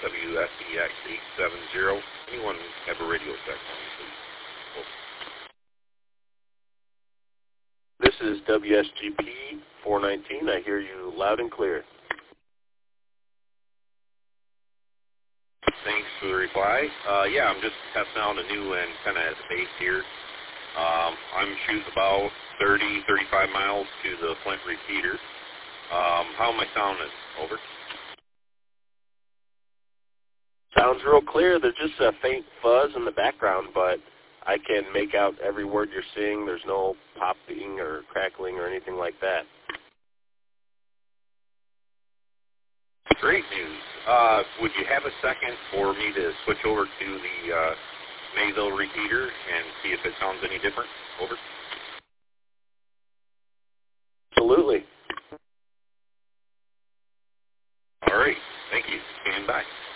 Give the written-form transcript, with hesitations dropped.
WSEX 870. Anyone have a radio check on me, please? This is WSGP 419. I hear you loud and clear. Thanks for the reply. Yeah, I'm just testing out a new antenna at the base here. I'm shooting about 30, 35 miles to the Flint repeater. How am I sounding? Over. Sounds real clear. There's just a faint fuzz in the background, but I can make out every word you're saying. There's no popping or crackling or anything like that. Great news. Would you have a second for me to switch over to the Mayville repeater and see if it sounds any different? Over. Absolutely. All right. Thank you. Stand by.